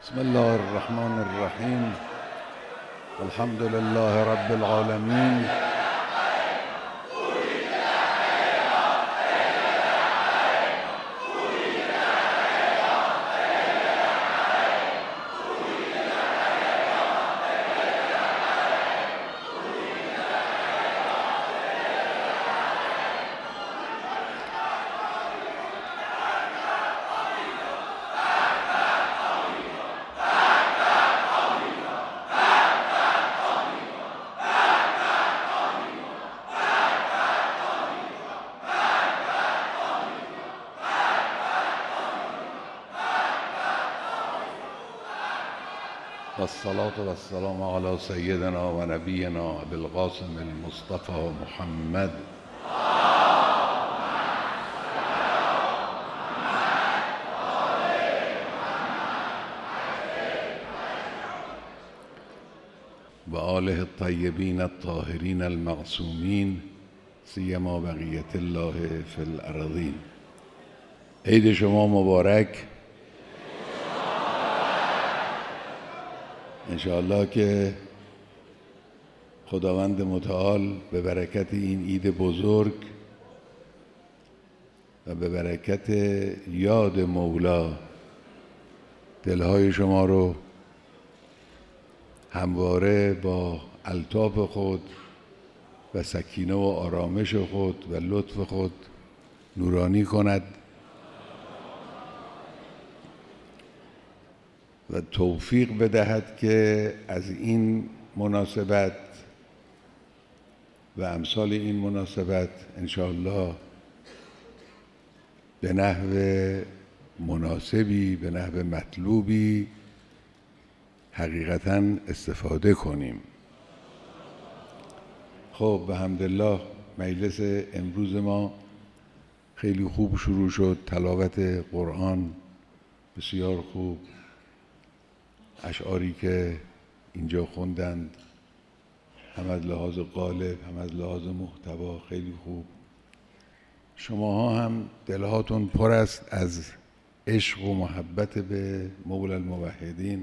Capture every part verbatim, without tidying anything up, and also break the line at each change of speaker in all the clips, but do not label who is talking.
بسم الله الرحمن الرحیم. الحمد لله رب العالمین. والصلاة والسلام على سيدنا و نبینا ابی القاسم المصطفى محمد. و آله الطیبین الطاهرین المعصومین سیما بقیة الله فی الارضین. عید شما مبارک. انشاءالله که خداوند متعال به برکت این عید بزرگ و به برکت یاد مولا دلهای شما رو همواره با الطاف خود و سکینه و آرامش خود و لطف خود نورانی کند و توفیق بدهد که از این مناسبت و امثال این مناسبت انشاءالله به نحو مناسبی، به نحو مطلوبی حقیقتاً استفاده کنیم. خب به حمدالله مجلس امروز ما خیلی خوب شروع شد. تلاوت قرآن بسیار خوب، اشعاری که اینجا خوندند هم از لحاظ قالب هم از لحاظ محتوا خیلی خوب. شماها هم دلهاتون پر است از عشق و محبت به مولا الموحدین.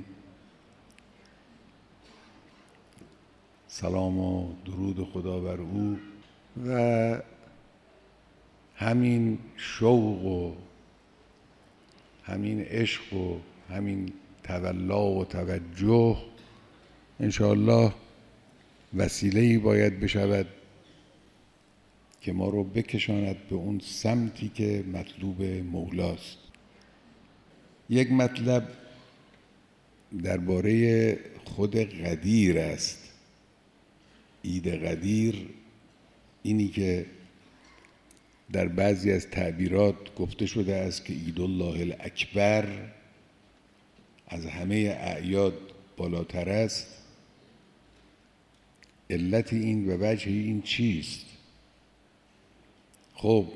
سلام و درود خدا بر او و همین شوق و همین عشق و همین تولا و توجه انشاءالله وسیله‌ای باید بشود که ما رو بکشاند به اون سمتی که مطلوب مولاست. یک مطلب درباره خود قدیر است. عید قدیر اینی که در بعضی از تعبیرات گفته شده است که عید الله الاکبر از همه اعیاد بالاتر است. علت این و وجه این چیست؟ خب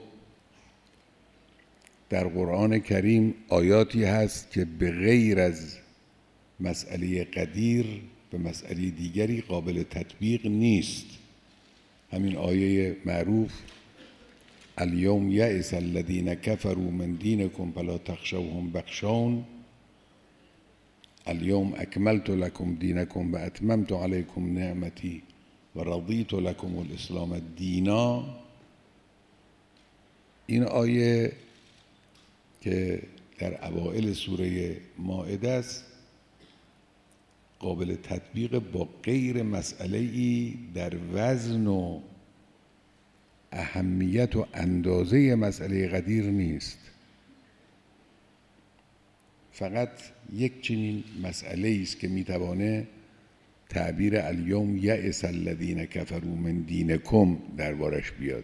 در قرآن کریم آیاتی هست که به غیر از مسئله قدیر به مسئله دیگری قابل تطبیق نیست. همین آیه معروف الیوم یئس الذین کفروا من دینکم فلا تخشوهم واخشون الیوم اکملت لکم دینکم و اتممت علیکم نعمتی و رضیت لکم الاسلام دینا. این آیه که در اوائل سوره مائده است قابل تطبیق با غیر مسئله‌ای در وزن و اهمیت و اندازه مسئله قدیر نیست. فقط یک چنین مسئله است که میتوانه تعبیر الیوم یئس الذین کفروا من دینکم دربارش بیاد.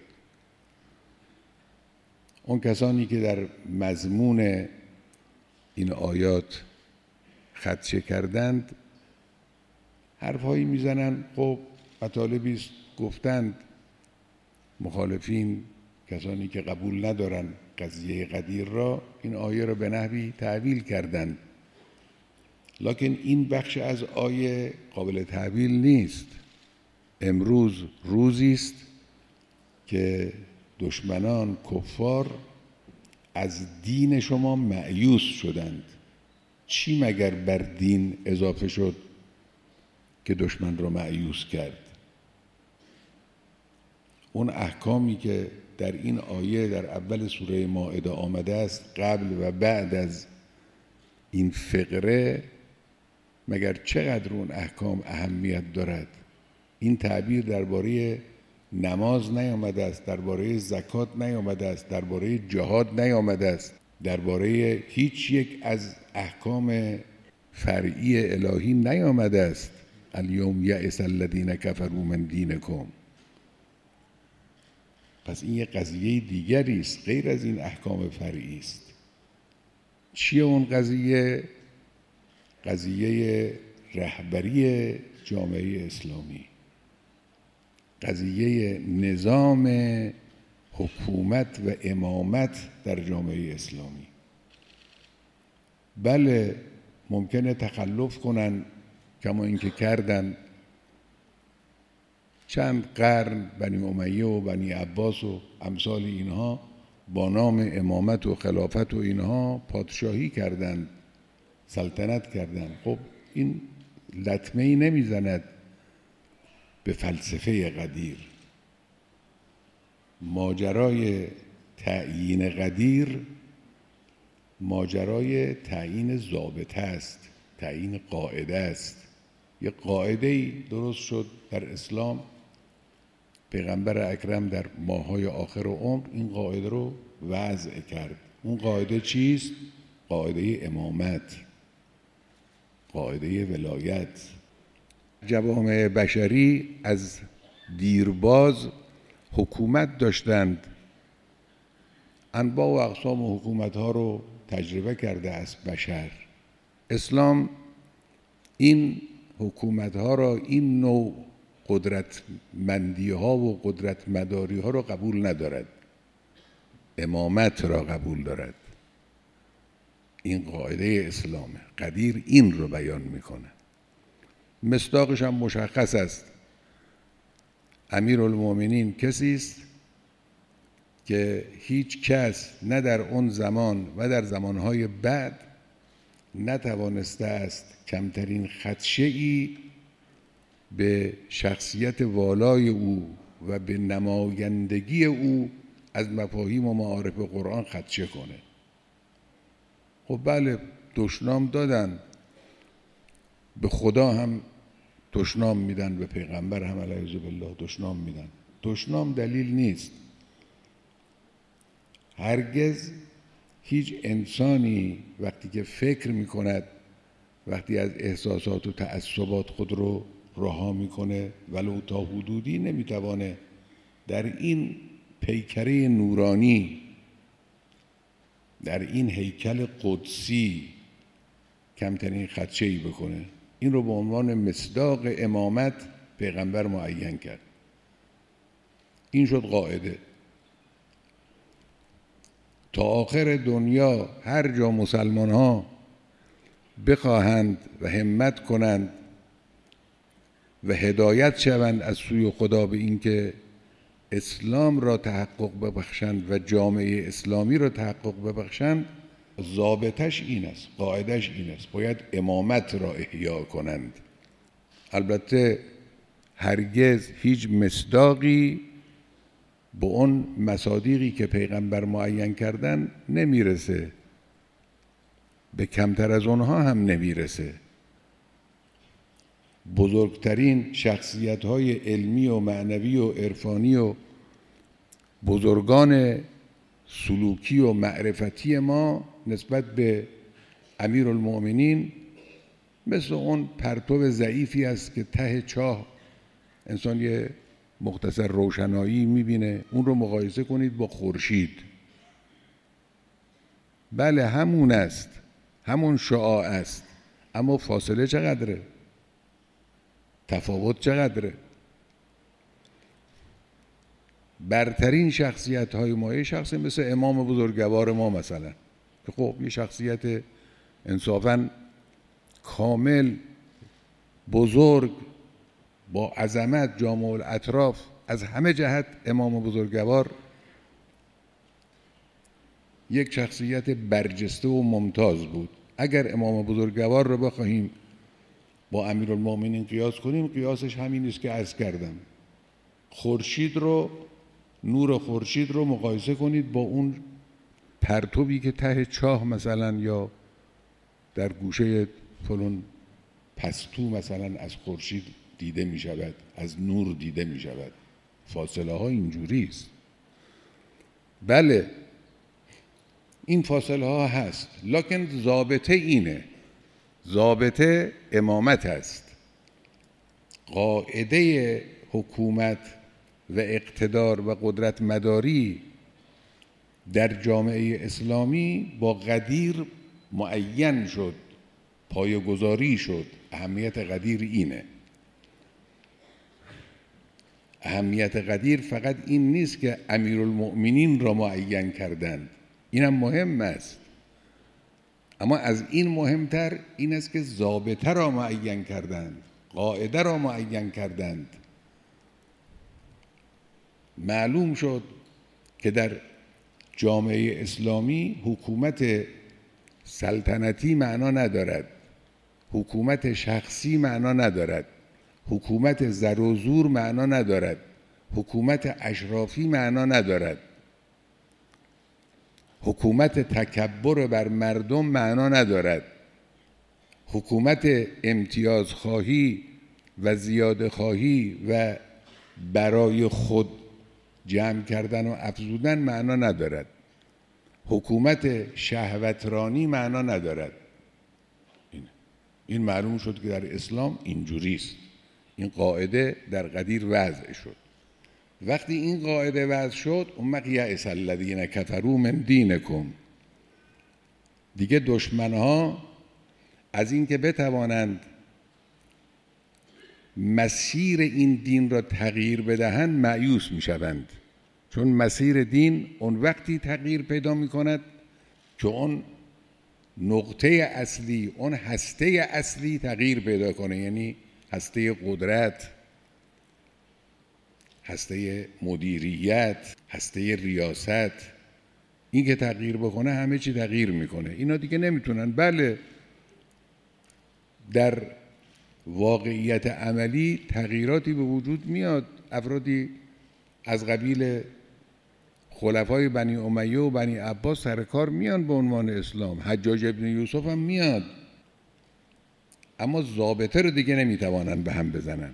اون کسانی که در مضمون این آیات خدشه کردند حرفهایی میزنن. خب مطالبی است گفتند مخالفین، کسانی که قبول ندارن قضیه قدیر را، این آیه را به نحوی تعویل کردند. لکن این بخش از آیه قابل تعویل نیست. امروز روزی است که دشمنان کفار از دین شما مأیوس شدند. چی مگر بر دین اضافه شد که دشمن را مأیوس کرد؟ اون احکامی که در این آیه در اول سوره مائده آمده است قبل و بعد از این فقره، مگر چقدر اون احکام اهمیت دارد؟ این تعبیر درباره نماز نیامده است، درباره زکات نیامده است، درباره جهاد نیامده است، درباره هیچ یک از احکام فرعی الهی نیامده است. الیوم یئس الذین کفروا من دینکم. پس این یک قضیه دیگری است غیر از این احکام فرعی است. چیه اون قضیه؟ قضیه رهبری جامعه اسلامی، قضیه نظام حکومت و امامت در جامعه اسلامی. بله ممکنه تخلف کنن کما اینکه کردن چند قرن، بنی امیه و بنی عباس و امثال اینها با نام امامت و خلافت و اینها پادشاهی کردند، سلطنت کردند. خب این لطمه ای نمیزند به فلسفه قدیر. ماجرای تعیین قدیر ماجرای تعیین ضابطه است، تعیین قاعده است. یک قاعده‌ای درست شد در اسلام، پیغمبر اکرم در ماه‌های آخر عمر این قاعده رو وضع کرد. اون قاعده چیست؟ قاعده امامت، قاعده ولایت. جوامع بشری از دیرباز حکومت داشتند، انواع و اقسام حکومت‌ها رو تجربه کرده است بشر. اسلام این حکومت‌ها را، این نوع قدرتمندی‌ها و قدرتمداری‌ها را قبول ندارد، امامت را قبول دارد. این قاعده اسلامه. قدیر این رو بیان میکنه. مصداقش هم مشخص است. امیرالمومنین کسی است که هیچ کس نه در اون زمان و در زمانهای بعد نتوانسته است کمترین خدشه‌ای به شخصیت والای او و به نمایندگی او از مفاهیم و معارف قرآن خدشه کنه. خب بله دشنام دادن، به خدا هم دشنام میدن، به پیغمبر هم علیه بالله دشنام میدن. دشنام دلیل نیست. هرگز هیچ انسانی وقتی که فکر میکند، وقتی از احساسات و تعصبات خود رو رها میکنه، ولو تا حدودی نمیتوانه در این پیکره نورانی، در این هیکل قدسی کمترین خدشه‌ای بکنه. این رو به عنوان مصداق امامت پیغمبر معین کرد. این شد قاعده. تا آخر دنیا هر جا مسلمان ها بخواهند و همت کنند و هدایت شوند از سوی خدا به اینکه اسلام را تحقق ببخشند و جامعه اسلامی را تحقق ببخشند، ضابطش این است، قاعدش این است، باید امامت را احیا کنند. البته هرگز هیچ مصداقی به اون مصادیقی که پیغمبر معین کردن نمیرسه، به کمتر از اونها هم نمیرسه. بزرگترین شخصیت‌های علمی و معنوی و عرفانی و بزرگان سلوکی و معرفتی ما نسبت به امیرالمؤمنین مثل اون پرتو ضعیفی است که ته چاه انسان یه مختصر روشنایی میبینه، اون رو مقایسه کنید با خورشید. بله همون است، همون شعاع است، اما فاصله چقدره؟ تفاوت چقدره؟ برترین شخصیت های ما یه شخصی مثل امام بزرگوار ما مثلا، که خب یه شخصیت انصافاً کامل، بزرگ، با عظمت، جامع الاطراف، از همه جهت امام بزرگوار یک شخصیت برجسته و ممتاز بود. اگر امام بزرگوار رو بخواهیم با امیرالمومنین قیاس کنیم، قیاسش همین است که عرض کردم. خورشید رو، نور خورشید رو مقایسه کنید با اون پرتوی که ته چاه مثلا یا در گوشه فلان پستو مثلا از خورشید دیده می شود، از نور دیده می شود. فاصله ها اینجوری است. بله این فاصله ها هست، لکن ضابطه اینه، ضابطه امامت است. قاعده حکومت و اقتدار و قدرت مداری در جامعه اسلامی با قدیر معین شد، پایه‌گذاری شد. اهمیت قدیر اینه. اهمیت قدیر فقط این نیست که امیرالمؤمنین را معین کردند، اینم مهم است، اما از این مهمتر این است که ضابطه را معین کردند، قاعده را معین کردند. معلوم شد که در جامعه اسلامی حکومت سلطنتی معنا ندارد، حکومت شخصی معنا ندارد، حکومت زر و زور معنا ندارد، حکومت اشرافی معنا ندارد، حکومت تکبر بر مردم معنا ندارد، حکومت امتیاز خواهی و زیاده خواهی و برای خود جمع کردن و افزودن معنا ندارد، حکومت شهوترانی معنا ندارد. این این معلوم شد که در اسلام اینجوری است. این قاعده در قدیر وضع شد. وقتی این قاعده وضع شد، اون وقت یئس الذین کفروا من دینکم، دیگه دشمنها از این که بتوانند مسیر این دین را تغییر بدهند مایوس میشوند، چون مسیر دین اون وقتی تغییر پیدا می کند که اون نقطه اصلی، اون هسته اصلی تغییر پیدا کنه، یعنی هسته قدرت، هسته مدیریت، هسته ریاست. این که تغییر بکنه همه چی تغییر میکنه. اینا دیگه نمیتونن. بله در واقعیت عملی تغییراتی به وجود میاد، افرادی از قبیل خلفای بنی امیه و بنی عباس سر کار میان به عنوان اسلام، حجاج ابن یوسف هم میاد، اما ضابطه رو دیگه نمیتوانن به هم بزنن.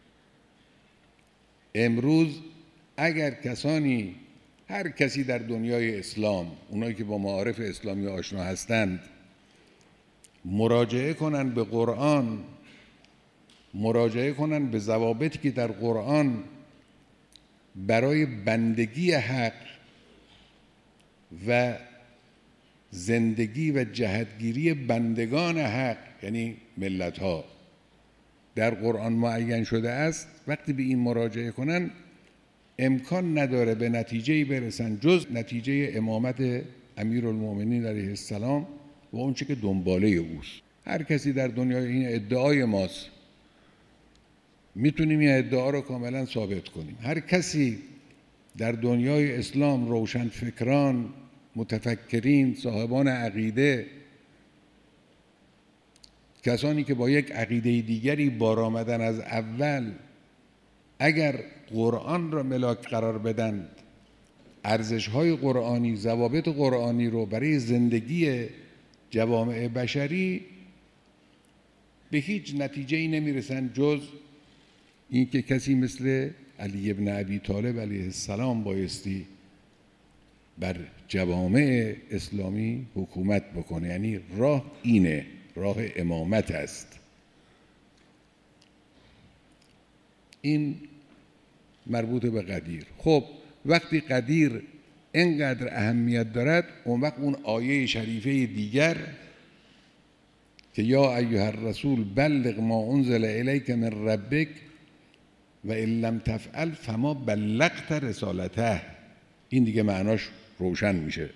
امروز اگر کسانی، هر کسی در دنیای اسلام، اونایی که با معارف اسلامی آشنا هستند، مراجعه کنن به قرآن، مراجعه کنن به ضوابطی که در قرآن برای بندگی حق و زندگی و جهتگیری بندگان حق، یعنی ملت ها، در قرآن معین شده است، وقتی به این مراجعه کنن امکان نداره به نتیجه‌ای برسن جز نتیجه امامت امیرالمؤمنین علیه السلام و اون چه که دنباله اوست. هر کسی در دنیای، این ادعای ماست، میتونیم این ادعا رو کاملا ثابت کنیم، هر کسی در دنیای اسلام، روشن فکران، متفکرین، صاحبان عقیده، کسانی که با یک عقیده دیگری بار آمدن از اول، اگر قرآن را ملاک قرار بدن، ارزش‌های قرآنی، ضوابط قرآنی رو برای زندگی جوامع بشری، به هیچ نتیجه‌ای نمیرسن جز این که کسی مثل علی ابن ابی طالب علیه السلام بایستی بر جوامع اسلامی حکومت بکنه. یعنی راه اینه، راه امامت است. این مربوط به قدیر. خب وقتی قدیر اینقدر اهمیت دارد، اون وقت اون آیه شریفه دیگر که یا ایها الرسول بلغ ما انزل الیک من ربک و ان لم تفعل فما بلغت رسالته، این دیگه معناش روشن میشه.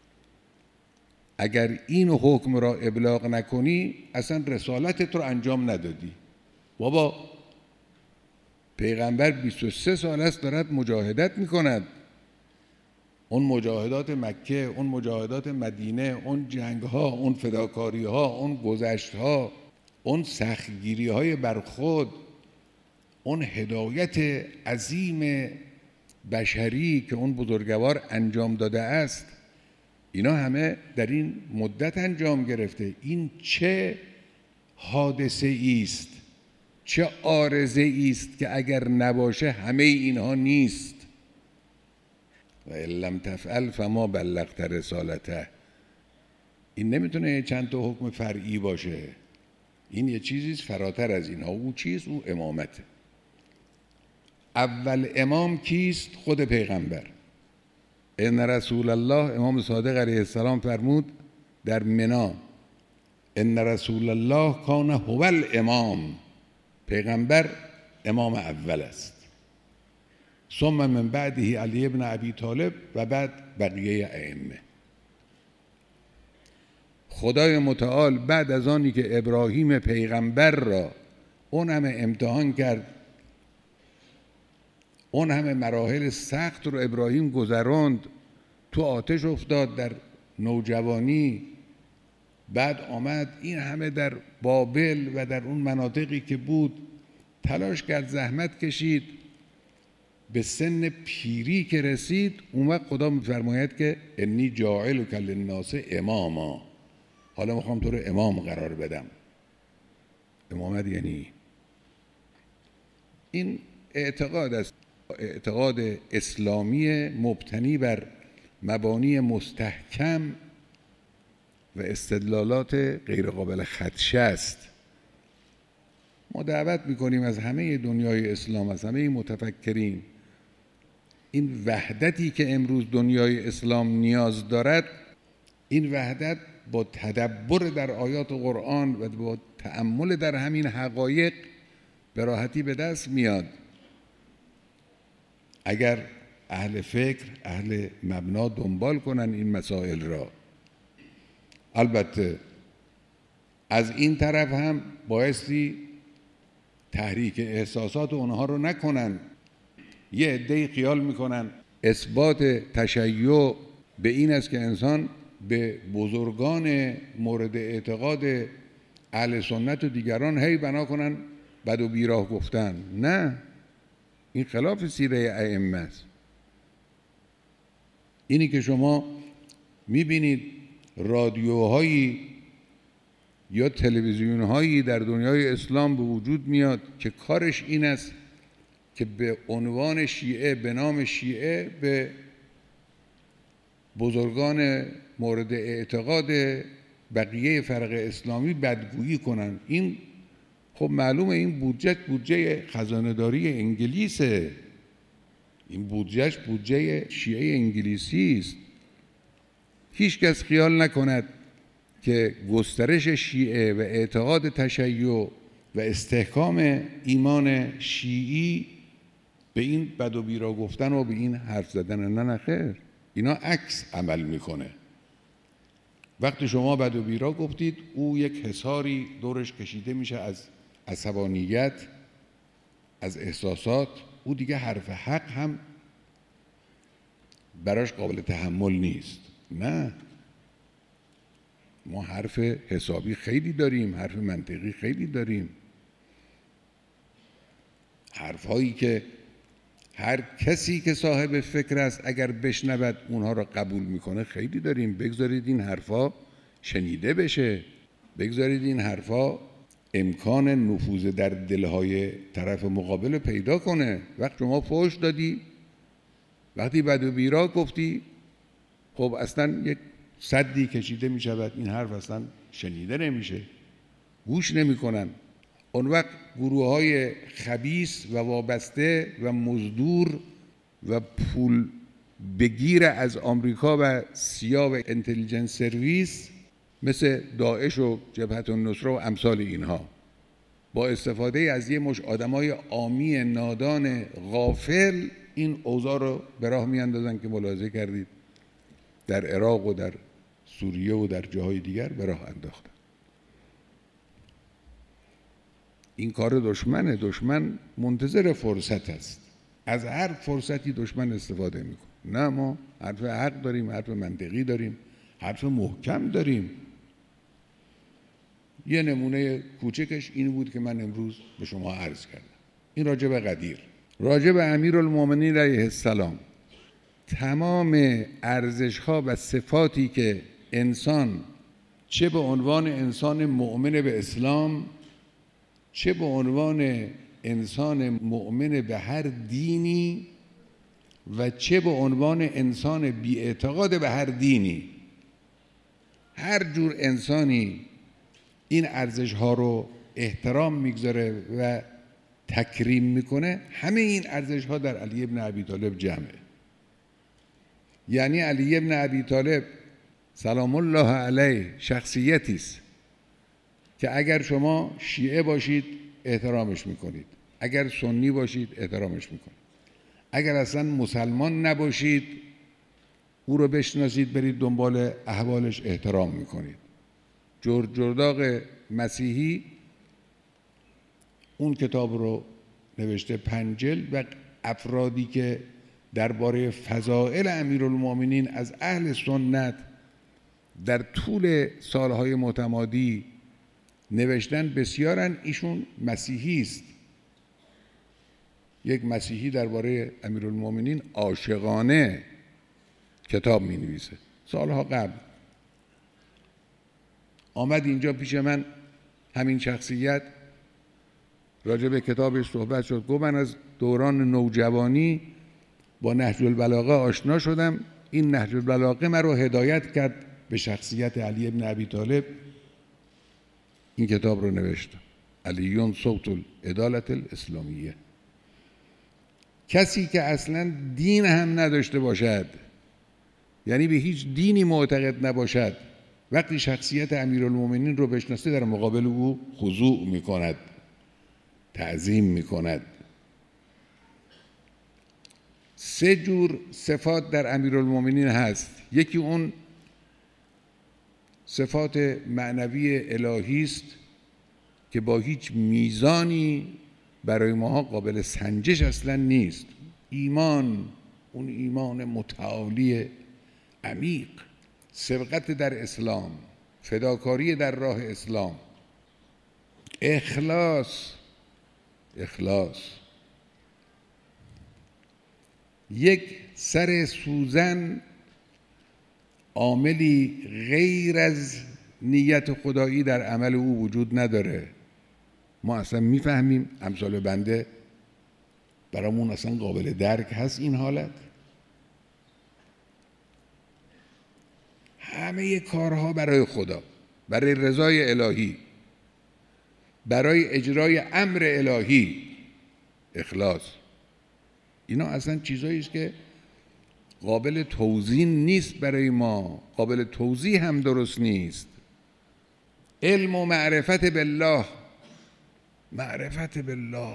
اگر این حکم را ابلاغ نکنی اصلا رسالتت رو انجام ندادی. بابا پیغمبر بیست و سه سال است دارد مجاهدت میکند، اون مجاهدات مکه، اون مجاهدات مدینه، اون جنگ ها، اون فداکاری ها، اون گذشت ها، اون سختگیری های بر خود، اون هدایت عظیم بشری که اون بزرگوار انجام داده است، اینا همه در این مدت انجام گرفته. این چه حادثه است، چه عارضه است که اگر نباشه همه اینها نیست. و ان لم تفعل فما بلغت رسالته. این نمیتونه چند تا حکم فرعی باشه، این یه چیزیست فراتر از اینها. او چیست؟ او امامته. اول امام کیست؟ خود پیغمبر. ان رسول الله، امام صادق علیه السلام فرمود در منا، ان رسول الله کان هو الامام، پیغمبر امام اول است. ثم من بعده علی ابن ابی طالب و بعد بقیه ائمه. خدای متعال بعد از آنی که ابراهیم پیغمبر را اون همه امتحان کرد، اون همه مراحل سخت رو ابراهیم گذراند، تو آتش افتاد در نوجوانی، بعد آمد این همه در بابل و در اون مناطقی که بود تلاش کرد، زحمت کشید، به سن پیری که رسید اومد خدا میفرماید که انی جاعلک للناس اماما، حالا میخوام تو رو امام قرار بدم. امامت یعنی این اعتقاد است، اعتقاد اسلامی مبتنی بر مبانی مستحکم و استدلالات غیر قابل خدشه است. ما دعوت میکنیم از همه دنیای اسلام، از همه متفکرین، این وحدتی که امروز دنیای اسلام نیاز دارد، این وحدت با تدبر در آیات قرآن و با تأمل در همین حقایق به راحتی به دست میاد. اگر اهل فکر، اهل مبنا دنبال کنن این مسائل را. البته از این طرف هم بایستی تحریک احساسات اونها رو نکنن. یه عده‌ای خیال میکنن اثبات تشیع به این است که انسان به بزرگان مورد اعتقاد اهل سنت و دیگران هی بنا کنن بد و بیراه گفتن. نه، این خلاف سیره ائمه است. اینی که شما میبینید رادیوهایی یا تلویزیونهایی در دنیای اسلام به وجود میاد که کارش این است که به عنوان شیعه، به نام شیعه، به بزرگان مورد اعتقاد بقیه فرق اسلامی بدگویی کنن. این خب معلومه این بودجه بودجه خزانه‌داری انگلیسه، این بودجهش بودجه شیعه انگلیسی است. هیچ کس خیال نکند که گسترش شیعه و اعتقاد تشیع و استحکام ایمان شیعی به این بد و بیرا گفتن و به این حرف زدن، نه نه خیر، اینا عکس عمل میکنه. وقتی شما بد و بیرا گفتید، او یک حصاری دورش کشیده میشه از عصبانیت، از احساسات، او دیگه حرف حق هم براش قابل تحمل نیست. نه، ما حرف حسابی خیلی داریم، حرف منطقی خیلی داریم، حرف هایی که هر کسی که صاحب فکر است اگر بشنود اونها را قبول میکنه خیلی داریم. بگذارید این حرفا شنیده بشه، بگذارید این حرفا امکان نفوذ در دلهای طرف مقابل پیدا کنه. وقت شما فحش دادی، وقتی بد و بیرا گفتی، خب اصلا یک سدی کشیده می شود، این حرف اصلا شنیده نمیشه، گوش نمی کنن. اون وقت گروه های خبیث و وابسته و مزدور و پول بگیر از آمریکا و سیا و انتلیجنس سرویس مثل داعش و جبهت النصره و امثال اینها، با استفاده از یه مش آدمای عامی نادان غافل این اوضاع رو به راه میاندازن که ملاحظه کردید در عراق و در سوریه و در جاهای دیگر به راه انداختن. این کار دشمنه. دشمن منتظر فرصت است، از هر فرصتی دشمن استفاده میکنه. نه، ما حرف حق داریم، حرف منطقی داریم، حرف محکم داریم. یه نمونه کوچکش این بود که من امروز به شما عرض کردم. این راجع به قدیر. راجع به امیرالمومنین علیه السلام، تمام ارزش‌ها و صفاتی که انسان چه به عنوان انسان مؤمن به اسلام، چه به عنوان انسان مؤمن به هر دینی و چه به عنوان انسان بی اعتقاد به هر دینی، هر جور انسانی این ارزش‌ها رو احترام میگذاره و تکریم میکنه، همه این ارزش‌ها در علی ابن ابی طالب جمعه. یعنی علی ابن ابی طالب سلام الله علیه شخصیتی است که اگر شما شیعه باشید احترامش میکنید، اگر سنی باشید احترامش میکنید، اگر اصلا مسلمان نباشید او رو بشناسید برید دنبال احوالش احترام میکنید. جورج جرداق مسیحی اون کتاب رو نوشته پنج جلد و افرادی که درباره فضائل امیرالمومنین از اهل سنت در طول سالهای متمادی نوشتن بسیارن، ایشون مسیحی است. یک مسیحی درباره امیرالمومنین عاشقانه کتاب می نویسه. سالها قبل آمد اینجا پیش من، همین شخصیت راجع به کتابش صحبت شد. گفت من از دوران نوجوانی با نهج البلاغه آشنا شدم، این نهج البلاغه من رو هدایت کرد به شخصیت علی ابن ابی طالب. این کتاب رو نوشتم، علیون صوت العدالت الاسلامیه. کسی که اصلا دین هم نداشته باشد، یعنی به هیچ دینی معتقد نباشد، وقتی شخصیت امیرالمومنین رو بشناسه در مقابل او خضوع میکند، تعظیم میکند. سه جور صفات در امیرالمومنین هست. یکی اون صفات معنوی الهی است که با هیچ میزانی برای ما قابل سنجش اصلا نیست. ایمان، اون ایمان متعالی عمیق، سبقت در اسلام، فداکاری در راه اسلام، اخلاص اخلاص یک سر سوزن عاملی غیر از نیت خدایی در عمل او وجود نداره. ما اصلا میفهمیم، امثال بنده برامون اصلا قابل درک هست این حالت؟ همه کارها برای خدا، برای رضای الهی، برای اجرای امر الهی، اخلاص. اینا اصلا چیزایی است که قابل توضیح نیست برای ما، قابل توضیح هم درست نیست. علم و معرفت بالله، معرفت بالله،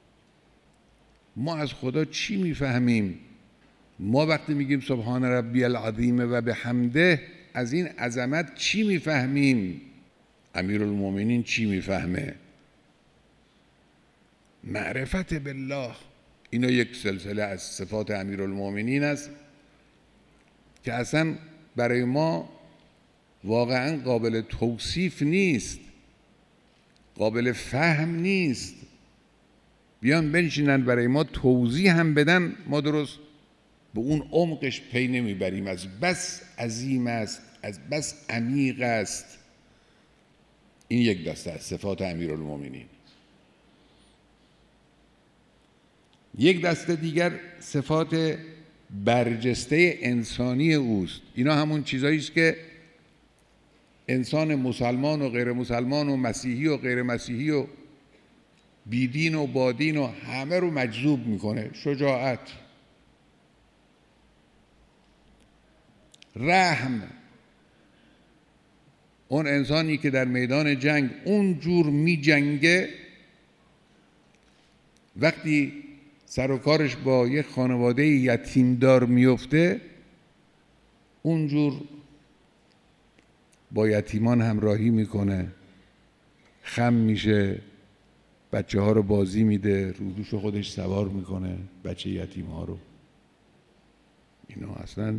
ما از خدا چی میفهمیم؟ ما وقتی میگیم سبحان ربی العظیم و بحمده، از این عظمت چی میفهمیم؟ امیرالمومنین چی میفهمه؟ معرفت بالله. اینا یک سلسله از صفات امیرالمومنین است که اصلا برای ما واقعا قابل توصیف نیست، قابل فهم نیست. بیان بنشینن برای ما توضیح هم بدن، ما درست به اون عمقش پی نمیبریم. از بس عظیم است، از بس عمیق است. این یک دسته از صفات امیرالمومنین. یک دسته دیگر صفات برجسته انسانی اوست. اینا همون چیزایی است که انسان مسلمان و غیر مسلمان و مسیحی و غیر مسیحی و بیدین و بادین و همه رو مجذوب میکنه. شجاعت، رحم. اون انسانی که در میدان جنگ اون جور می جنگه، وقتی سر و کارش با یک خانواده یتیمدار میفته، اونجور با یتیمان همراهی میکنه، خم میشه، بچه ها رو بازی میده، رو دوش خودش سوار میکنه بچه یتیم ها رو. اینا اصلا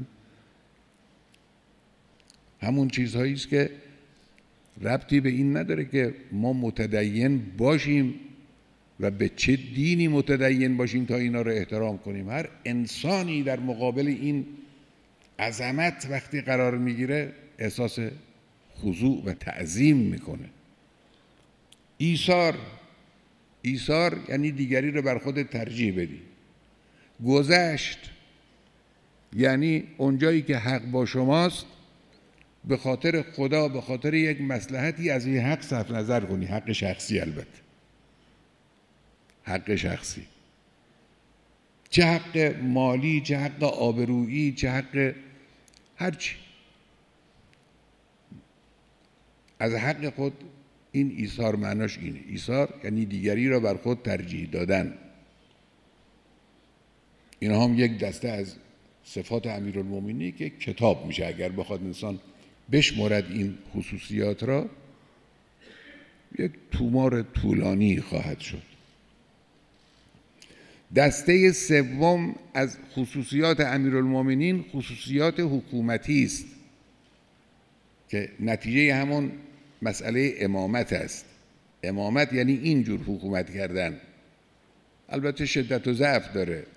همون چیزهایی است که ربطی به این نداره که ما متدین باشیم و به چه دینی متدین باشیم تا اینا رو احترام کنیم. هر انسانی در مقابل این عظمت وقتی قرار میگیره احساس خضوع و تعظیم میکنه. ایثار، ایثار یعنی دیگری رو بر خودت ترجیح بدی. گذشت یعنی اونجایی که حق با شماست به خاطر خدا، به خاطر یک مصلحتی از این حق صرف نظر کنی. حق شخصی، البته حق شخصی، چه حق مالی، چه حق آبرویی، چه حق هرچی، از حق خود. این ایثار معناش اینه. ایثار یعنی دیگری را بر خود ترجیح دادن. این هم یک دسته از صفات امیرالمومنینی که کتاب میشه اگر بخواد انسان بشمرد این خصوصیات را، یک تومار طولانی خواهد شد. دسته سوم از خصوصیات امیرالمومنین خصوصیات حکومتی است که نتیجه همون مسئله امامت است. امامت یعنی اینجور حکومت کردن. البته شدت و ضعف داره.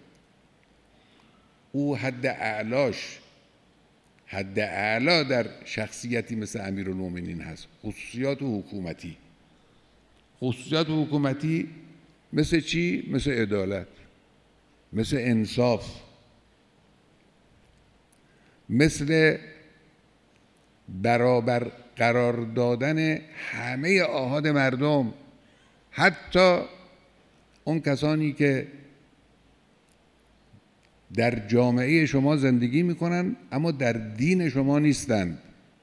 او حد اعلاش، حد اعلا در شخصیتی مثل امیرالمومنین هست. خصوصیات حکومتی. خصوصیات حکومتی مثل چی؟ مثل عدالت، مثل انصاف، مثل برابر قرار دادن همه آحاد مردم، حتی اون کسانی که در جامعه شما زندگی میکنن اما در دین شما نیستند.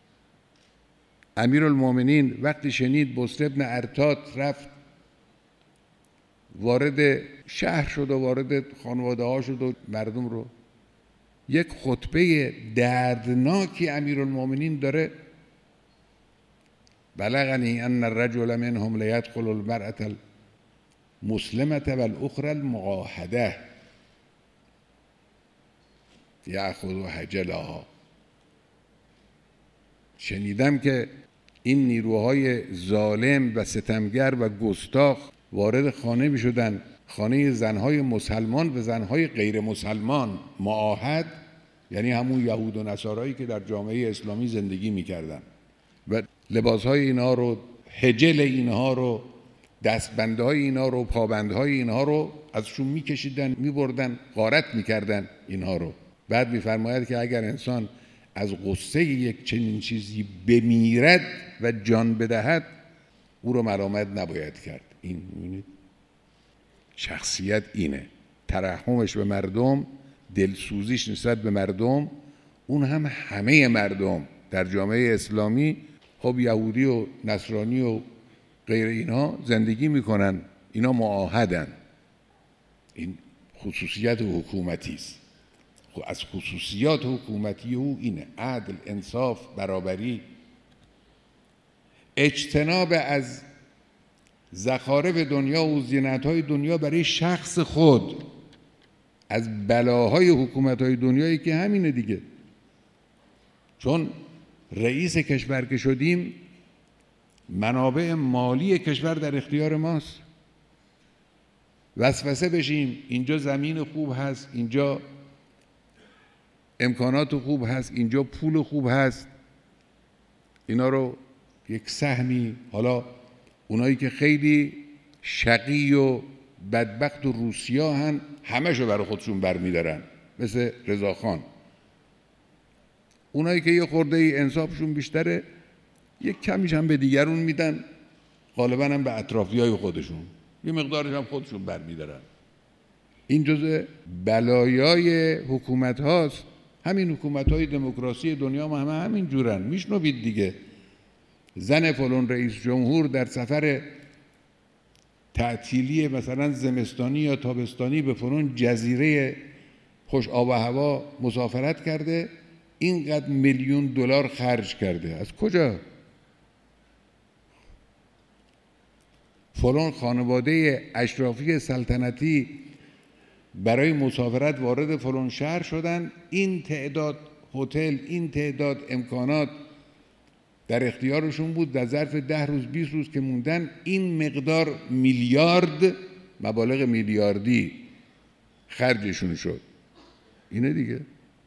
امیرالمومنین وقتی شنید بسر ابن ارتاد رفت وارد شهر شد و وارد خانواده ها شد و مردم رو، یک خطبه دردناکی امیرالمومنین داره: بلغنی ان الرجل منهم لیدخل المرأة المسلمة والاخرى المعاهده یأخذ حجلها. شنیدم که این نیروهای ظالم و ستمگر و گستاخ وارد خانه می شدن، خانه زنهای مسلمان و زنهای غیر مسلمان معاهد، یعنی همون یهود و نصارایی که در جامعه اسلامی زندگی می کردن، و لباسهای اینها رو، حجل اینها رو، دستبندهای اینها رو، پابندهای اینها رو ازشون می کشیدن، می بردن، غارت می کردن اینها رو. بعد می فرماید که اگر انسان از غصه یک چنین چیزی بمیرد و جان بدهد او رو ملامت نباید کرد. این می‌بینید شخصیت اینه، ترحمش به مردم، دلسوزیش نسبت به مردم. اون هم همه مردم در جامعه اسلامی، خب یهودی و نصرانی و غیر اینها زندگی میکنن، اینا معاهدن. این خصوصیت حکومتی است. از خصوصیات حکومتی او اینه: عدل، انصاف، برابری، اجتناب از زخارف دنیا و زینت‌های دنیا برای شخص خود، از بلاهای حکومت‌های دنیایی که همینه دیگه. چون رئیس کشور که شدیم منابع مالی کشور در اختیار ماست. وسوسه بشیم اینجا زمین خوب هست، اینجا امکانات خوب هست، اینجا پول خوب هست، اینا رو یک سهمی، حالا اونایی که خیلی شقی و بدبخت و روسیا هن همشو برای خودشون برمیدارن، مثل رضاخان. اونایی که یه خورده ای انصافشون بیشتره یک کمیش هم به دیگرون میدن، غالبا هم به اطرافیای خودشون، یه مقدارش هم خودشون برمیدارن. این جزء بلایای حکومت هاست. همین حکومت های دموکراسی دنیا ما همه همین جورن. میشنوید دیگه، زن فلان رئیس جمهور در سفر تعطیلی مثلا زمستانی یا تابستانی به فلان جزیره خوش آب و هوا مسافرت کرده، اینقدر میلیون دلار خرج کرده. از کجا؟ فلان خانواده اشرافی سلطنتی برای مسافرت وارد فلان شهر شدن، این تعداد هتل، این تعداد امکانات در اختیارشون بود، در ظرف ده روز بیست روز که موندن این مقدار میلیارد، مبالغ میلیاردی خرجشون شد. اینه دیگه.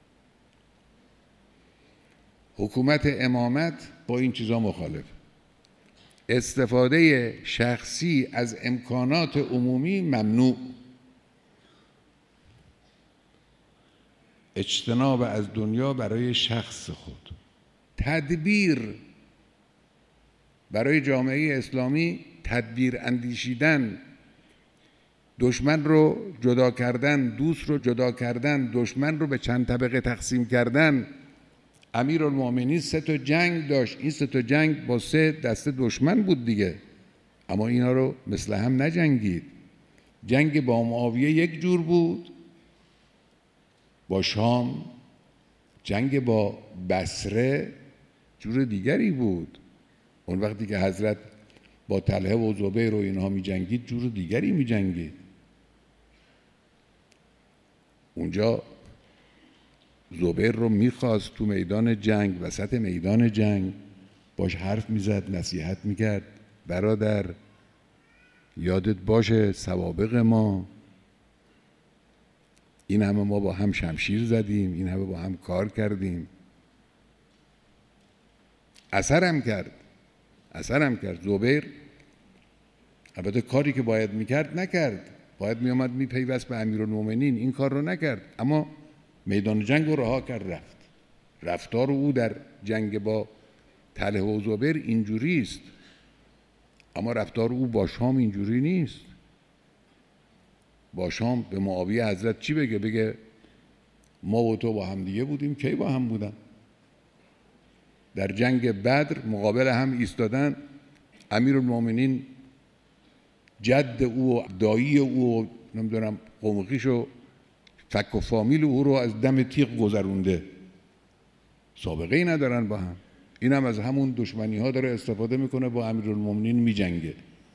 حکومت امامت با این چیزا مخالف. استفاده شخصی از امکانات عمومی ممنوع. اجتناب از دنیا برای شخص خود. تدبیر برای جامعه اسلامی، تدبیر اندیشیدن، دشمن رو جدا کردن، دوست رو جدا کردن، دشمن رو به چند طبقه تقسیم کردن. امیرالمومنین سه تا جنگ داشت، این سه تا جنگ با سه دسته دشمن بود دیگه، اما اینا رو مثل هم نجنگید. جنگ با معاویه یک جور بود با شام، جنگ با بصره جور دیگری بود. اون وقتی که حضرت با طلحه و زبیر و اینها می جنگید جور دیگری می جنگید. اونجا زبیر رو میخواست تو میدان جنگ، وسط میدان جنگ باش حرف میزد، نصیحت میکرد، برادر یادت باشه سوابق ما، این همه ما با هم شمشیر زدیم، این همه با هم کار کردیم. اثرم کرد اثرم کرد زبیر البته کاری که باید میکرد نکرد، باید میامد میپیوست به امیرالمومنین، این کار رو نکرد، اما میدان جنگ رو رها کرد رفت. رفتار او در جنگ با طلحه و زبیر اینجوری است، اما رفتار او با شام اینجوری نیست. با شام به معاویه حضرت چی بگه؟ بگه ما و تو با هم دیگه بودیم. کی با هم بودن؟ در جنگ بدر مقابل هم ایستادن، امیرالمومنین جد او و دایی او و نمیدونم قوم خویش و فک و فامیل او رو از دم تیغ گذرونده، سابقه ای ندارن با هم. این هم از همون دشمنی ها داره استفاده میکنه، با امیرالمومنین میجنگه.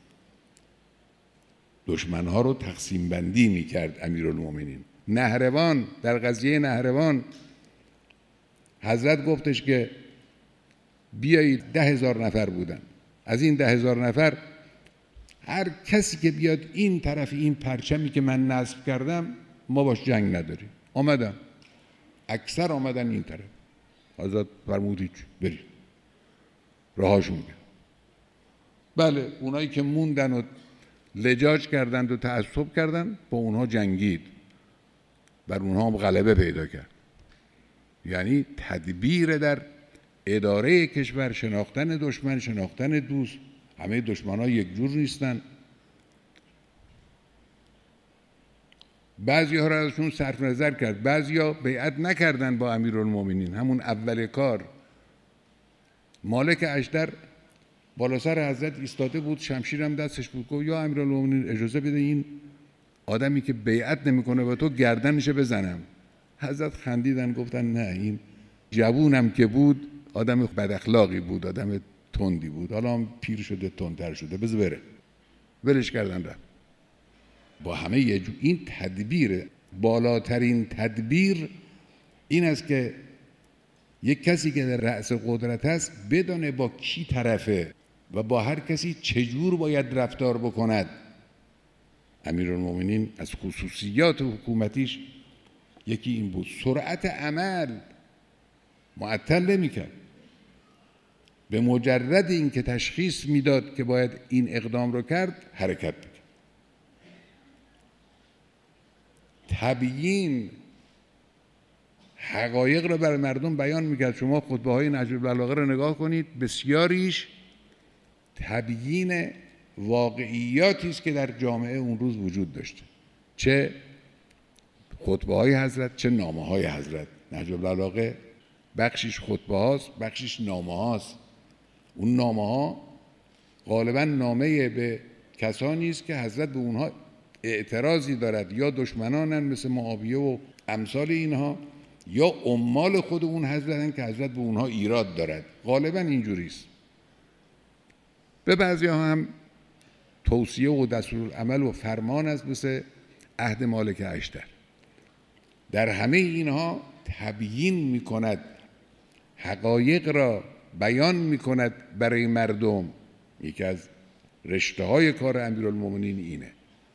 دشمن ها رو تقسیم بندی میکرد امیرالمومنین. نهروان، در قضیه نهروان حضرت گفتش که بیایید، ده هزار نفر بودن، از این ده هزار نفر هر کسی که بیاد این طرف این پرچمی که من نصب کردم ما باش جنگ نداریم. آمدن، اکثر آمدن این طرف. حضرت فرمود هیچ، برید، رهاشون کرد. بله، اونایی که موندن و لجاج کردند و تعصب کردند با اونها جنگید، بر اونها هم غلبه پیدا کرد. یعنی تدبیر در اداره کشور، شناختن دشمن، شناختن دوست. همه دشمن ها یک جور نیستن. بعضی ها را ازشون صرف نظر کرد، بعضی ها بیعت نکردن با امیرالمومنین. همون اول کار مالک اشتر بالا سر حضرت ایستاده بود، شمشیرم دستش بود، گفت یا امیرالمومنین اجازه بده این آدمی که بیعت نمیکنه با تو گردنش بزنم. حضرت خندیدن، گفتن نه، این جوونم که بود آدم بد اخلاقی بود، آدم تندی بود، حالا هم پیر شده تندتر شده، بذار بره. ولش کردن رفت. با همه یه جو. این تدبیر، بالاترین تدبیر این است که یک کسی که در رأس قدرت است بدانه با کی طرفه و با هر کسی چجور باید رفتار بکند. امیرالمومنین از خصوصیات حکومتیش یکی این بود، سرعت عمل، معطل نمی‌کرد. به مجرد این که تشخیص میداد که باید این اقدام رو کرد، حرکت بکرد. تبیین حقایق رو برای مردم بیان میکرد. شما خطبه های نهج البلاغه رو نگاه کنید، بسیاریش تبیین واقعیاتی است که در جامعه اون روز وجود داشته، چه خطبه های حضرت چه نامه های حضرت. نهج البلاغه بخشش خطبه هاست، بخشش نامه هاست. اون نامه ها غالبا نامه به کسانی است که حضرت به اونها اعتراضی دارد، یا دشمنانن مثل معاویه و امثال اینها، یا عمال خود اون حضرتن که حضرت به اونها ایراد دارد. غالبا اینجوری است. به بعضی ها هم توصیه و دستورالعمل و فرمان است، مثل عهد مالک اشتر. در همه اینها تبیین می کند، حقایق را بیان می کند برای مردم. یکی از رشته های کار امیرالمومنین اینه.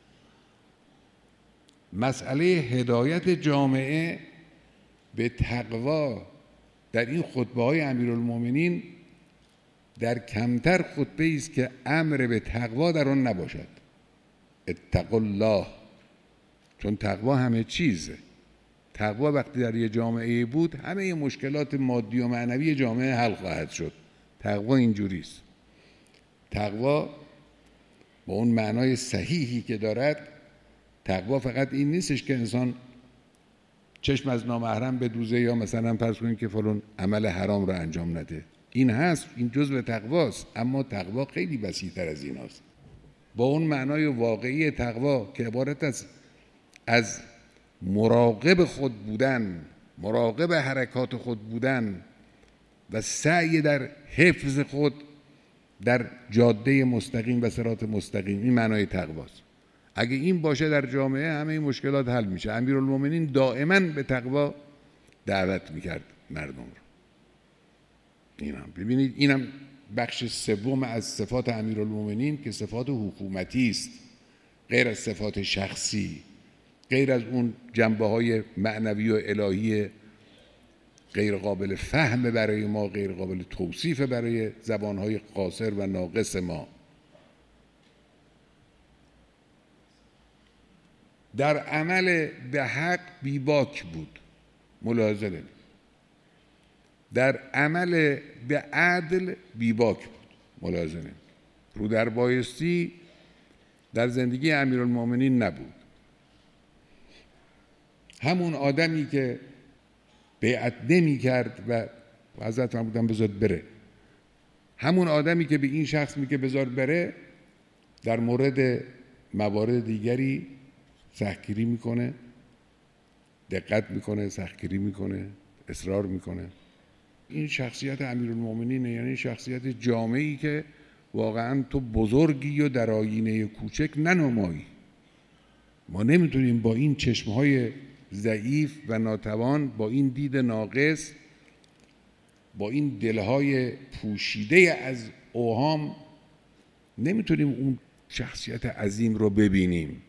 مسئله هدایت جامعه به تقوا در این خطبه های امیرالمومنین در کمتر خطبه است که امر به تقوا در آن نباشد. اتقوا الله، چون تقوا همه چیزه. تقوا وقتی در یه جامعه بود همه مشکلات مادی و معنوی جامعه حل خواهد شد. تقوا اینجوریست. تقوا با اون معنای صحیحی که دارد، تقوا فقط این نیستش که انسان چشم از نامحرم بدوزه یا مثلا فرض کنیم که فلان عمل حرام را انجام نده. این هست، این جزء تقواست، اما تقوا خیلی وسیع‌تر از این است. با اون معنای واقعی تقوا که عبارت است از مراقب خود بودن، مراقب حرکات خود بودن و سعی در حفظ خود در جاده مستقیم و صراط مستقیم، این معنای تقواست. اگه این باشه در جامعه همه این مشکلات حل میشه. امیرالمومنین دائما به تقوا دعوت میکرد مردم رو. اینم ببینید، اینم بخش سوم از صفات امیرالمومنین که صفات حکومتی است، غیر از صفات شخصی، غیر از اون جنبه های معنوی و الهی غیر قابل فهم برای ما، غیر قابل توصیف برای زبانهای قاصر و ناقص ما. در عمل به حق بیباک بود، ملاحظه کنید. در عمل به عدل بیباک بود، ملاحظه کنید. رو در بایستی در زندگی امیرالمومنین نبود. همون آدمی که بیعت نمی کرد و حضرت فرمودن بذار بره، همون آدمی که به این شخص میگه بذار بره، در مورد موارد دیگری سختگیری میکنه، دقت میکنه، سختگیری میکنه، اصرار میکنه. این شخصیت امیرالمومنینه، یعنی شخصیت جامعی که واقعا تو بزرگی و در آیینه کوچک ننمایی. ما نمیتونیم با این چشمهای ضعیف و ناتوان، با این دید ناقص، با این دلهای پوشیده از اوهام، نمیتونیم اون شخصیت عظیم رو ببینیم.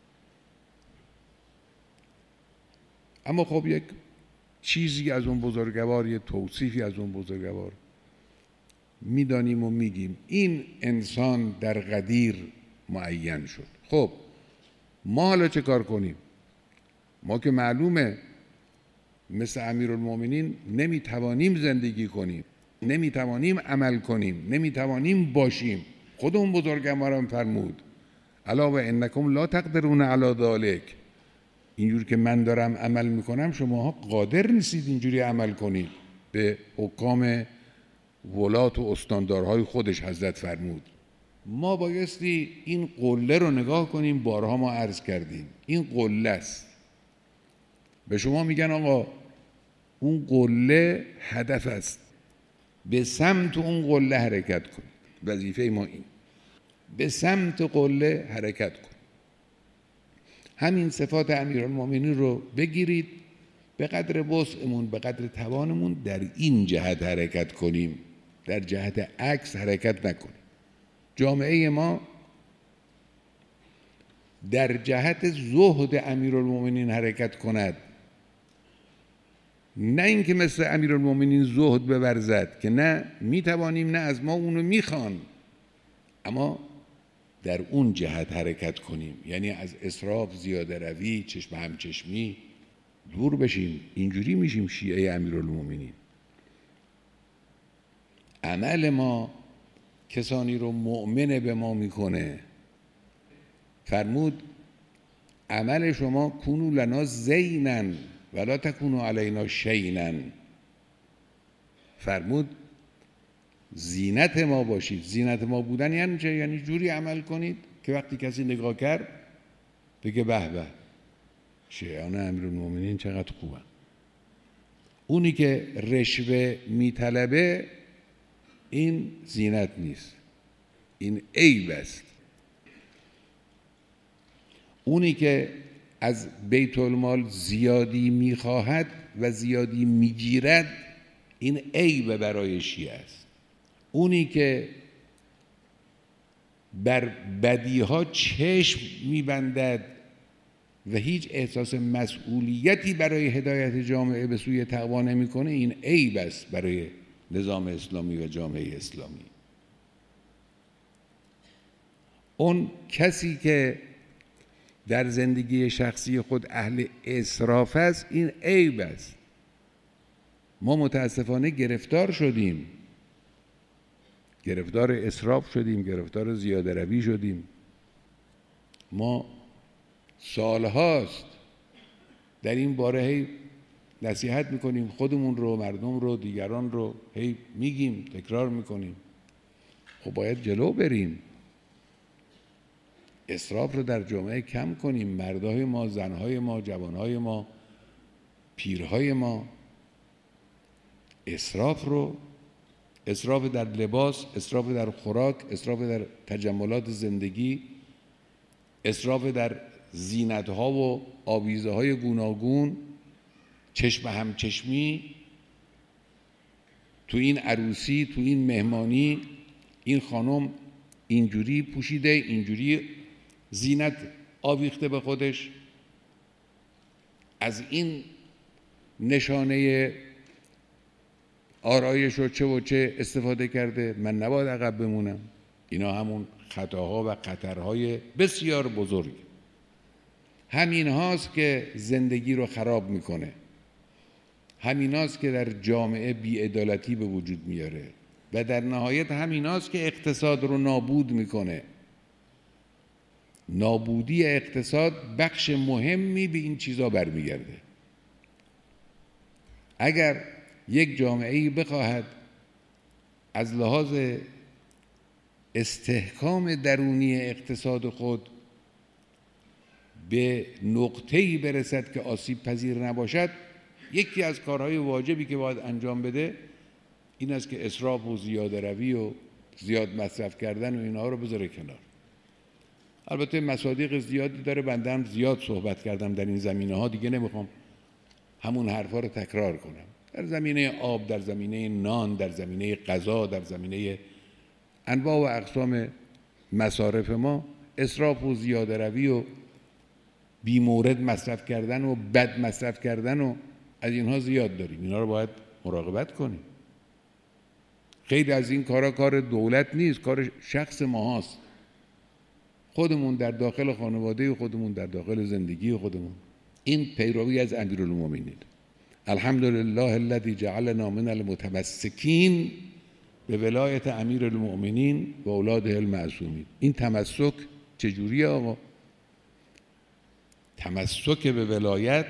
اما خب یک چیزی از اون بزرگوار، یک توصیفی از اون بزرگوار میدانیم و میگیم. این انسان در قدیر معین شد. خب ما حالا چه کار کنیم؟ ما که معلومه مثل امیرالمومنین نمیتوانیم زندگی کنیم، نمیتوانیم عمل کنیم، نمیتوانیم باشیم. خود اون بزرگوارم فرمود الا و انکم لا تقدرون علی ذلک، اینجور که من دارم عمل میکنم شماها قادر نیستید اینجوری عمل کنید. به حکام ولات و استاندارهای خودش حضرت فرمود. ما بایستی این قله رو نگاه کنیم. بارها ما عرض کردیم این قله است. به شما میگن آقا اون قله هدف است، به سمت اون قله حرکت کن. وظیفه ما این، به سمت قله حرکت کن. همین صفات امیرالمومنین رو بگیرید، به قدر وسعمون، به قدر توانمون در این جهت حرکت کنیم، در جهت عکس حرکت نکنیم. جامعه ما در جهت زهد امیرالمومنین حرکت کند، نه اینکه مثل امیرالمومنین زهد بورزد که نه میتوانیم نه از ما اونو میخوان، اما در اون جهت حرکت کنیم، یعنی از اسراف، زیاده روی، چشم همچشمی دور بشیم. اینجوری میشیم شیعه امیرالمومنین. عمل ما کسانی رو مؤمن به ما میکنه. فرمود عمل شما کونوا لنا زینا ولا تکونوا علینا شینا. فرمود زینت ما باشید. زینت ما بودن یعنی چه؟ یعنی جوری عمل کنید که وقتی کسی نگاه کرد بگه به به شیعان امیرالمومنین چقدر خوبن. اونی که رشوه میطلبه این زینت نیست، این عیب است. اونی که از بیت المال زیادی میخواهد و زیادی میگیرد، این عیب برای شیعه است. اونی که بر بدیها چشم میبندد و هیچ احساس مسئولیتی برای هدایت جامعه به سوی تقوا نمیکنه، این عیب است برای نظام اسلامی و جامعه اسلامی. اون کسی که در زندگی شخصی خود اهل اسراف است، این عیب است. ما متاسفانه گرفتار شدیم، گرفتار اسراف شدیم، گرفتار زیاده روی شدیم. ما سالهاست در این باره هی نصیحت میکنیم، خودمون رو، مردم رو، دیگران رو هی میگیم، تکرار میکنیم. خب باید جلو بریم، اسراف رو در جامعه کم کنیم. مردای ما، زنهای ما، جوانهای ما، پیرهای ما اسراف رو، اسراف در لباس، اسراف در خوراک، اسراف در تجملات زندگی، اسراف در زینت‌ها و آویزه‌های گوناگون، چشم همچشمی، تو این عروسی، تو این مهمانی این خانم اینجوری پوشیده، اینجوری زینت آویخته به خودش، از این نشانه آرایش و چه و چه استفاده کرده. من نباید عقب بمونم. اینا همون خطاها و خطرهای بسیار بزرگ، همین هاست که زندگی رو خراب میکنه، همین هاست که در جامعه بی‌عدالتی به وجود میاره و در نهایت همین هاست که اقتصاد رو نابود میکنه. نابودی اقتصاد بخش مهمی به این چیزا برمیگرده. اگر یک جامعه‌ای بخواهد از لحاظ استحکام درونی اقتصاد خود به نقطه‌ای برسد که آسیب پذیر نباشد، یکی از کارهای واجبی که باید انجام بده این است که اسراف و زیاده روی و زیاد مصرف کردن و اینها رو بذاره کنار. البته مصادیق زیادی داره، بنده هم زیاد صحبت کردم در این زمینه ها، دیگه نمیخوام همون حرفا رو تکرار کنم. در زمینه آب، در زمینه نان، در زمینه غذا، در زمینه انواع و اقسام مصارف ما اسراف و زیاده روی و بی مورد مصرف کردن و بد مصرف کردن و از اینها زیاد داریم. اینا رو باید مراقبت کنیم. خیلی از این کارا کار دولت نیست، کار شخص ما هاست. خودمون در داخل خانواده خودمون، در داخل زندگی خودمون. این پیروی از امیرالمومنین. الحمدلله الذی جعلنا من المتمسکین به ولایت امیرالمومنین و اولاده المعصومین. این تمسک چجوریه آقا؟ تمسک به ولایت،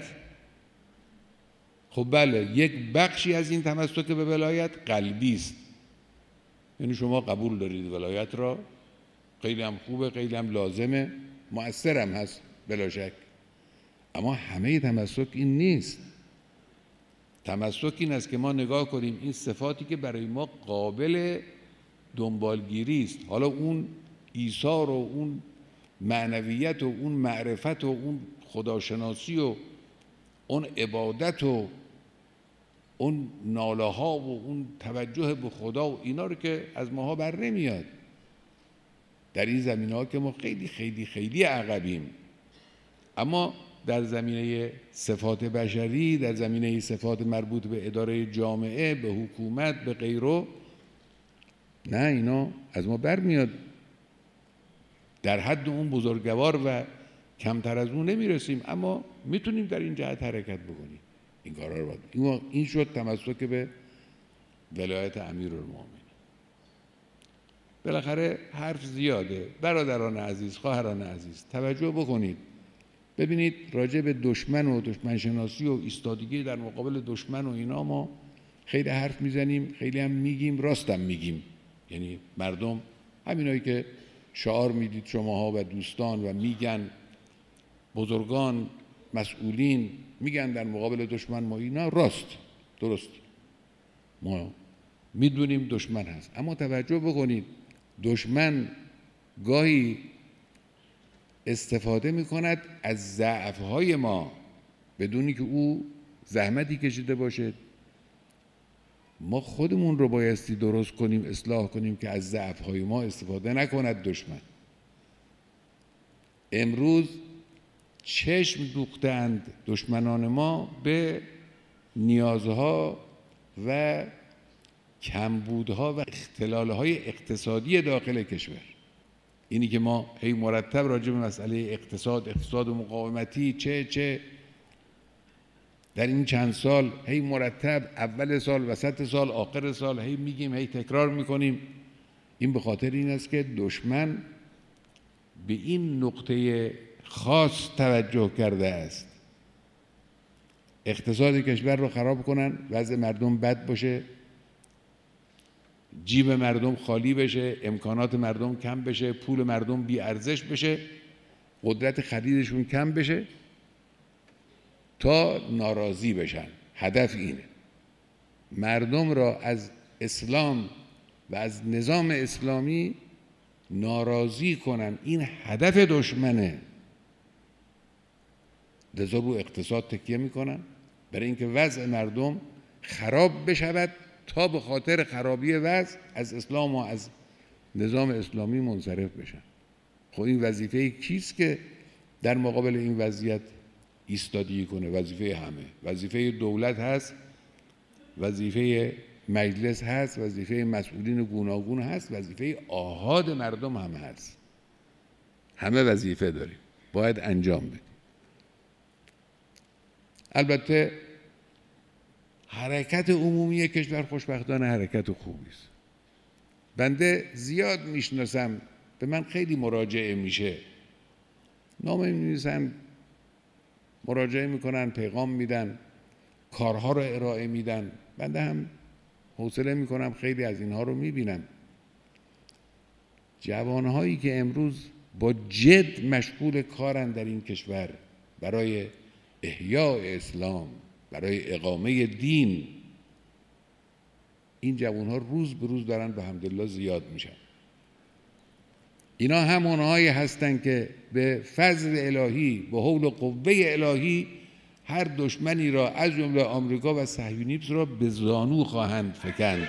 خب بله، یک بخشی از این تمسک به ولایت قلبی است، یعنی شما قبول دارید ولایت را، خیلی هم خوبه، خیلی هم لازمه، مؤثرم هست بلا شک، اما همه تمسک این نیست. تمسک این است که ما نگاه کنیم این صفاتی که برای ما قابل دنبالگیری است، حالا اون ایثار و اون معنویت و اون معرفت و اون خداشناسی و اون عبادت و اون ناله ها و اون توجه به خدا و اینا رو که از ماها بر نمیاد. در این زمینه ها که ما خیلی خیلی خیلی عقبیم، اما در زمینه صفات بشری، در زمینه صفات مربوط به اداره جامعه، به حکومت، به غیره، نه، اینا از ما برمیاد. در حد اون بزرگوار و کمتر از اون نمیرسیم، اما میتونیم در این جهت حرکت بکنیم. این کارا رو باید. این شد تمسک به ولایت امیرالمومنین. بالاخره حرف زیاده. برادران عزیز، خواهران عزیز، توجه بکنید. ببینید راجع به دشمن و دشمن شناسی و ایستادگی در مقابل دشمن و اینا ما خیلی حرف میزنیم، خیلی هم میگیم، راستم میگیم. یعنی مردم همینایی که شعار میدید شماها و دوستان و میگن بزرگان مسئولین میگن در مقابل دشمن ما، اینا راست، درست، ما میدونیم دشمن هست، اما توجه بکنید دشمن گاهی استفاده میکند از ضعف‌های ما بدونی که او زحمتی کشیده باشه. ما خودمون رو بایستی درست کنیم، اصلاح کنیم که از ضعف‌های ما استفاده نکند دشمن. امروز چشم دوختند دشمنان ما به نیازها و کمبودها و اختلالهای اقتصادی داخل کشور. اینی که ما هی مرتب راجع به مسئله اقتصاد، اقتصاد مقاومتی چه چه در این چند سال هی مرتب اول سال، وسط سال، آخر سال هی میگیم، هی تکرار میکنیم. این به خاطر این است که دشمن به این نقطه خاص توجه کرده است. اقتصاد کشور رو خراب کنن، وضع مردم بد باشه، جیب مردم خالی بشه، امکانات مردم کم بشه، پول مردم بی ارزش بشه، قدرت خریدشون کم بشه تا ناراضی بشن. هدف اینه مردم را از اسلام و از نظام اسلامی ناراضی کنن. این هدف دشمنه. لذا رو اقتصاد تکیه میکنن برای اینکه وضع مردم خراب بشود تا به خاطر خرابی وضع از اسلام و از نظام اسلامی منصرف بشن. خب این وظیفه کیست که در مقابل این وضعیت ایستادگی کنه؟ وظیفه همه. وظیفه دولت هست، وظیفه مجلس هست، وظیفه مسئولین گوناگون هست، وظیفه آحاد مردم هم هست. همه وظیفه داریم، باید انجام بدیم. البته حرکت عمومی کشور خوشبختانه حرکت خوبی است. بنده زیاد میشناسم، به من خیلی مراجعه میشه، نامه می‌نویسن، مراجعه میکنن، پیغام میدن، کارها رو ارائه میدن. بنده هم حوصله میکنم، خیلی از اینها رو میبینم. جوانهایی که امروز با جد مشغول کارن در این کشور برای احیاء اسلام، برای اقامه دین، این جوانها روز به روز دارن به حمدالله زیاد میشن. اینا همونهایی هستن که به فضل الهی، به حول و قوه الهی هر دشمنی را از جمله آمریکا و صهیونیسم را به زانو خواهند فکند.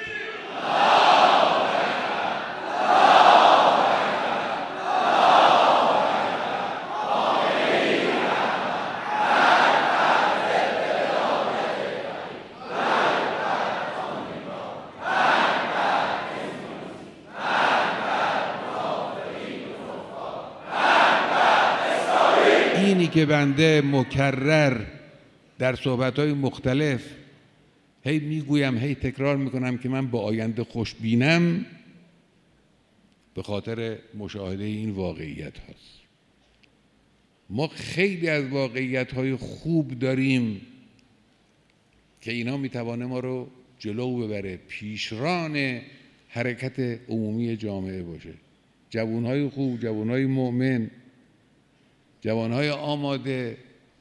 اینی که بنده مکرر در صحبت‌های مختلف هی میگویم، هی تکرار میکنم که من با آینده خوشبینم، به خاطر مشاهده این واقعیت هاست. ما خیلی از واقعیت های خوب داریم که اینا میتوانه ما رو جلو ببره، پیشران حرکت عمومی جامعه باشه. جوانهای خوب، جوانهای مؤمن، جوانهای آماده،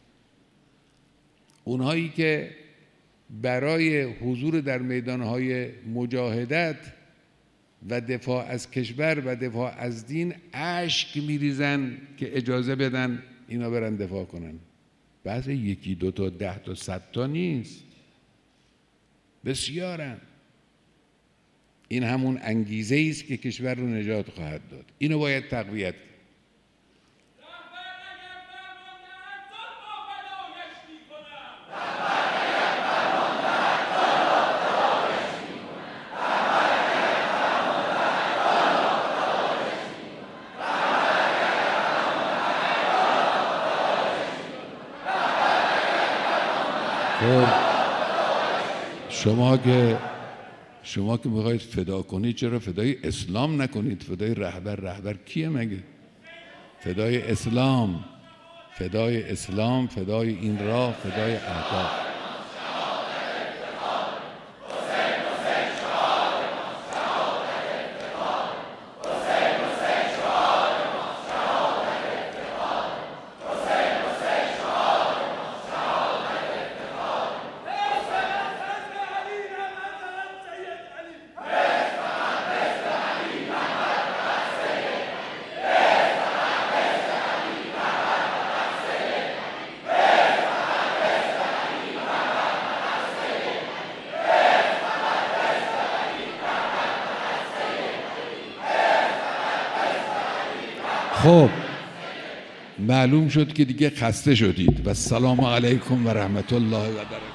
اونهایی که برای حضور در میدانهای مجاهدت و دفاع از کشور و دفاع از دین اشک میریزن که اجازه بدن اینا برن دفاع کنن. بحث یکی دو تا ده تا صد تا نیست، بسیارن. این همون انگیزه است که کشور رو نجات خواهد داد. اینو باید تقویت کرد. شما که شما که میخواید فدا کنید، چرا فدای اسلام نکنید؟ فدای رهبر. رهبر کیه مگه؟ فدای اسلام، فدای اسلام، فدای این راه، فدای اهداف. خب معلوم شد که دیگه خسته شدید و السلام علیکم و رحمت الله و برکاته.